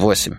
8.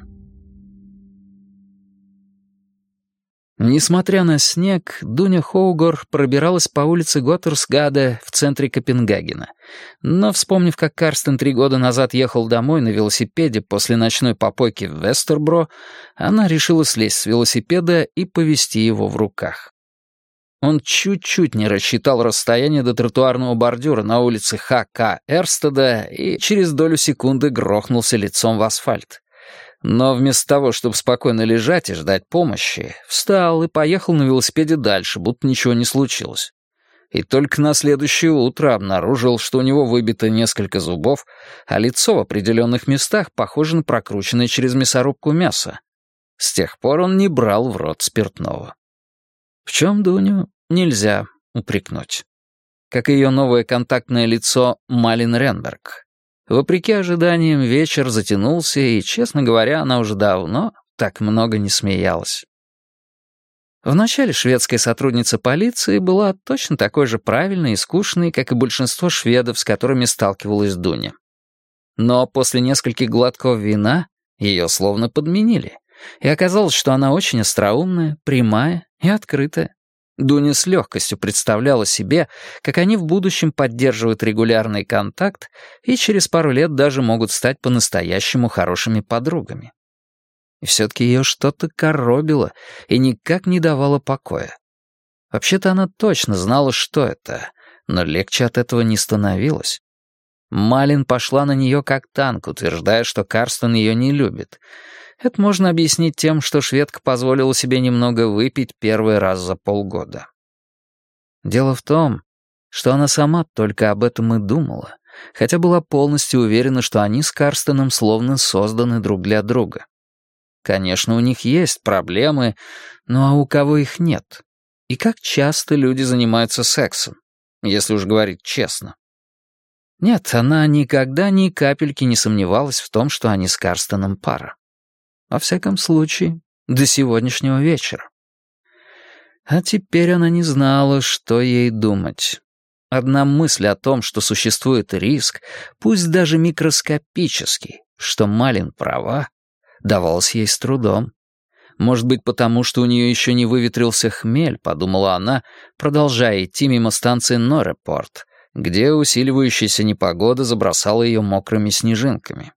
Несмотря на снег, Дуня Хоугор пробиралась по улице Готтерсгаде в центре Копенгагена. Но, вспомнив, как Карстен 3 года назад ехал домой на велосипеде после ночной попойки в Вестербро, она решила слезть с велосипеда и повезти его в руках. Он чуть-чуть не рассчитал расстояние до тротуарного бордюра на улице Х.К. Эрстеда и через долю секунды грохнулся лицом в асфальт. Но вместо того, чтобы спокойно лежать и ждать помощи, встал и поехал на велосипеде дальше, будто ничего не случилось. И только на следующее утро обнаружил, что у него выбито несколько зубов, а лицо в определенных местах похоже на прокрученное через мясорубку мясо. С тех пор он не брал в рот спиртного. В чем Дуню нельзя упрекнуть. Как и ее новое контактное лицо Малин Ренберг. Вопреки ожиданиям, вечер затянулся, и, честно говоря, она уже давно так много не смеялась. Вначале шведская сотрудница полиции была точно такой же правильной и скучной, как и большинство шведов, с которыми сталкивалась Дуня. Но после нескольких глотков вина ее словно подменили, и оказалось, что она очень остроумная, прямая и открытая. Дуня с легкостью представляла себе, как они в будущем поддерживают регулярный контакт и через пару лет даже могут стать по-настоящему хорошими подругами. И все-таки ее что-то коробило и никак не давало покоя. Вообще-то она точно знала, что это, но легче от этого не становилось. Малин пошла на нее как танк, утверждая, что Карстен ее не любит. Это можно объяснить тем, что шведка позволила себе немного выпить первый раз за полгода. Дело в том, что она сама только об этом и думала, хотя была полностью уверена, что они с Карстеном словно созданы друг для друга. Конечно, у них есть проблемы, но у кого их нет? И как часто люди занимаются сексом, если уж говорить честно? Нет, она никогда ни капельки не сомневалась в том, что они с Карстеном пара. Во всяком случае, до сегодняшнего вечера. А теперь она не знала, что ей думать. Одна мысль о том, что существует риск, пусть даже микроскопический, что Малин права, давалась ей с трудом. Может быть, потому что у нее еще не выветрился хмель, подумала она, продолжая идти мимо станции Норрепорт, где усиливающаяся непогода забросала ее мокрыми снежинками.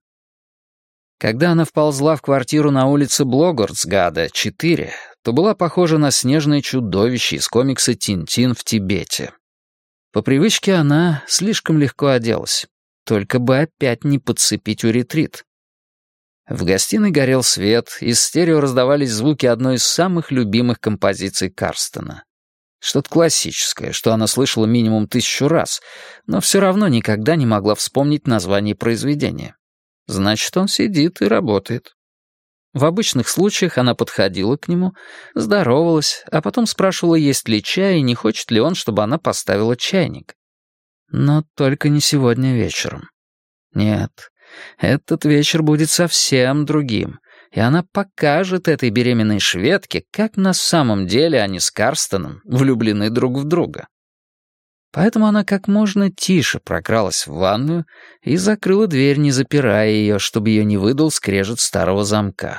Когда она вползла в квартиру на улице Блогорцгада, 4, то была похожа на снежное чудовище из комикса «Тинтин в Тибете». По привычке она слишком легко оделась, только бы опять не подцепить уретрит. В гостиной горел свет, из стерео раздавались звуки одной из самых любимых композиций Карстена. Что-то классическое, что она слышала минимум 1000 раз, но все равно никогда не могла вспомнить название произведения. Значит, он сидит и работает. В обычных случаях она подходила к нему, здоровалась, а потом спрашивала, есть ли чай и не хочет ли он, чтобы она поставила чайник. Но только не сегодня вечером. Нет, этот вечер будет совсем другим, и она покажет этой беременной шведке, как на самом деле они с Карстеном влюблены друг в друга. Поэтому она как можно тише прокралась в ванную и закрыла дверь, не запирая ее, чтобы ее не выдал скрежет старого замка.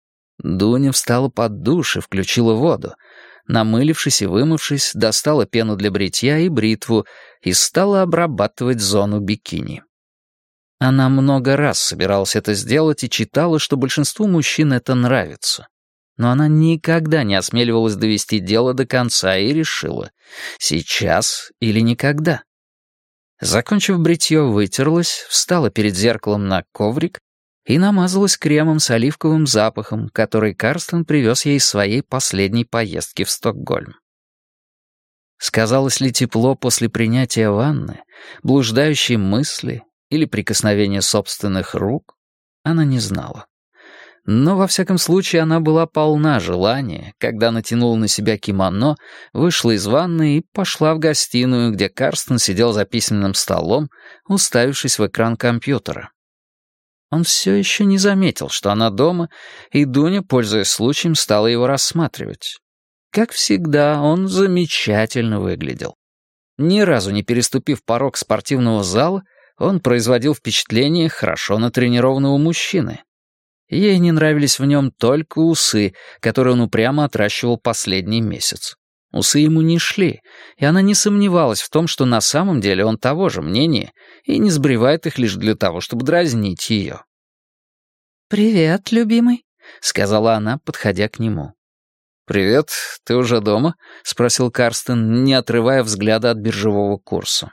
Дуня встала под душ и включила воду. Намылившись и вымывшись, достала пену для бритья и бритву и стала обрабатывать зону бикини. Она много раз собиралась это сделать и читала, что большинству мужчин это нравится. Но она никогда не осмеливалась довести дело до конца и решила — сейчас или никогда. Закончив бритье, вытерлась, встала перед зеркалом на коврик и намазалась кремом с оливковым запахом, который Карстен привез ей из своей последней поездки в Стокгольм. Сказалось ли тепло после принятия ванны, блуждающие мысли или прикосновение собственных рук, она не знала. Но, во всяком случае, она была полна желания, когда натянула на себя кимоно, вышла из ванны и пошла в гостиную, где Карстен сидел за письменным столом, уставившись в экран компьютера. Он все еще не заметил, что она дома, и Дуня, пользуясь случаем, стала его рассматривать. Как всегда, он замечательно выглядел. Ни разу не переступив порог спортивного зала, он производил впечатление хорошо натренированного мужчины. Ей не нравились в нем только усы, которые он упрямо отращивал последний месяц. Усы ему не шли, и она не сомневалась в том, что на самом деле он того же мнения и не сбривает их лишь для того, чтобы дразнить ее. «Привет, любимый», — сказала она, подходя к нему. «Привет, ты уже дома?» — спросил Карстен, не отрывая взгляда от биржевого курса.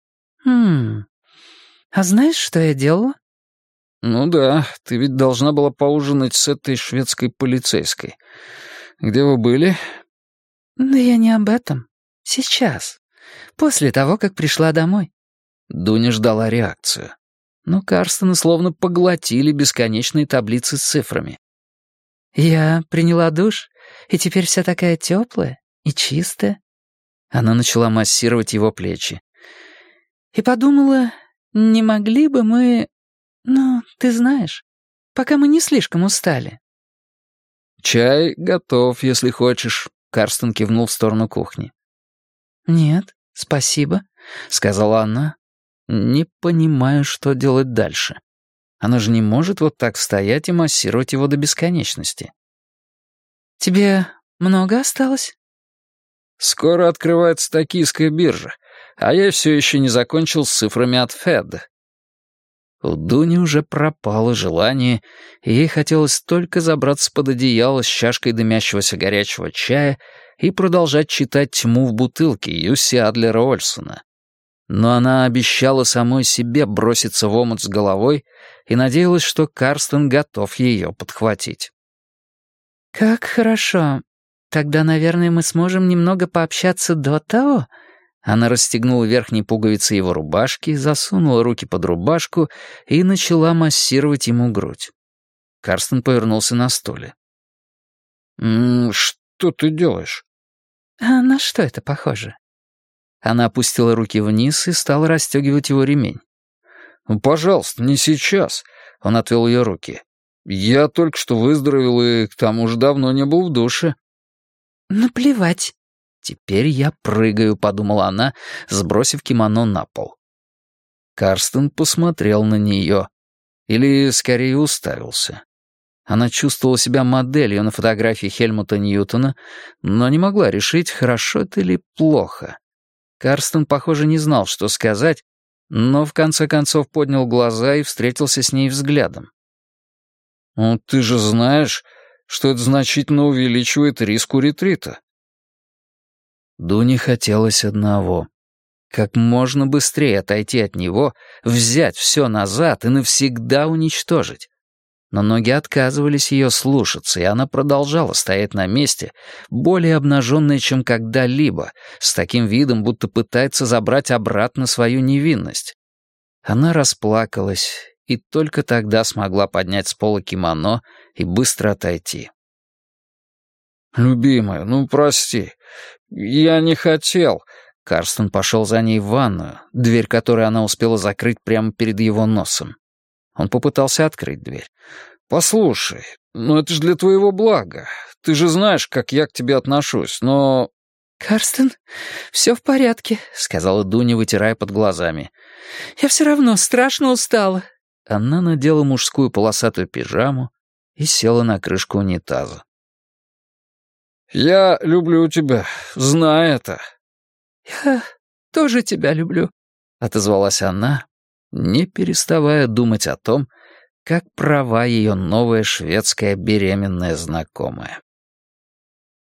А знаешь, что я делала?» «Ну да, ты ведь должна была поужинать с этой шведской полицейской. Где вы были?» «Да я не об этом. Сейчас. После того, как пришла домой». Дуня ждала реакцию. Но Карстена словно поглотили бесконечные таблицы с цифрами. «Я приняла душ, и теперь вся такая теплая и чистая». Она начала массировать его плечи. «И подумала, не могли бы мы... Ну, ты знаешь, пока мы не слишком устали». «Чай готов, если хочешь», — Карстен кивнул в сторону кухни. «Нет, спасибо», — сказала она, не понимая, что делать дальше. Она же не может вот так стоять и массировать его до бесконечности. «Тебе много осталось?» «Скоро открывается токийская биржа, а я все еще не закончил с цифрами от Фед». У Дуни уже пропало желание, и ей хотелось только забраться под одеяло с чашкой дымящегося горячего чая и продолжать читать «Тьму в бутылке» Юсси Адлера Ольсона. Но она обещала самой себе броситься в омут с головой и надеялась, что Карстен готов ее подхватить. «Как хорошо. Тогда, наверное, мы сможем немного пообщаться до того». Она расстегнула верхние пуговицы его рубашки, засунула руки под рубашку и начала массировать ему грудь. Карстен повернулся на стуле. «Что ты делаешь?» «А на что это похоже?» Она опустила руки вниз и стала расстегивать его ремень. «Пожалуйста, не сейчас», — он отвел ее руки. «Я только что выздоровел и к тому же давно не был в душе». «Наплевать». «Теперь я прыгаю», — подумала она, сбросив кимоно на пол. Карстен посмотрел на нее. Или, скорее, уставился. Она чувствовала себя моделью на фотографии Хельмута Ньютона, но не могла решить, хорошо это или плохо. Карстен, похоже, не знал, что сказать, но в конце концов поднял глаза и встретился с ней взглядом. «Ну, ты же знаешь, что это значительно увеличивает риск у ретрита». Дуне хотелось одного — как можно быстрее отойти от него, взять все назад и навсегда уничтожить. Но ноги отказывались ее слушаться, и она продолжала стоять на месте, более обнаженная, чем когда-либо, с таким видом, будто пытается забрать обратно свою невинность. Она расплакалась, и только тогда смогла поднять с пола кимоно и быстро отойти. «Любимая, ну прости, я не хотел». Карстен пошел за ней в ванную, дверь которой она успела закрыть прямо перед его носом. Он попытался открыть дверь. «Послушай, ну это же для твоего блага. Ты же знаешь, как я к тебе отношусь, но...» «Карстен, все в порядке», — сказала Дуня, вытирая под глазами. «Я все равно страшно устала». Она надела мужскую полосатую пижаму и села на крышку унитаза. «Я люблю тебя, знай это». «Я тоже тебя люблю», — отозвалась она, не переставая думать о том, как права ее новая шведская беременная знакомая.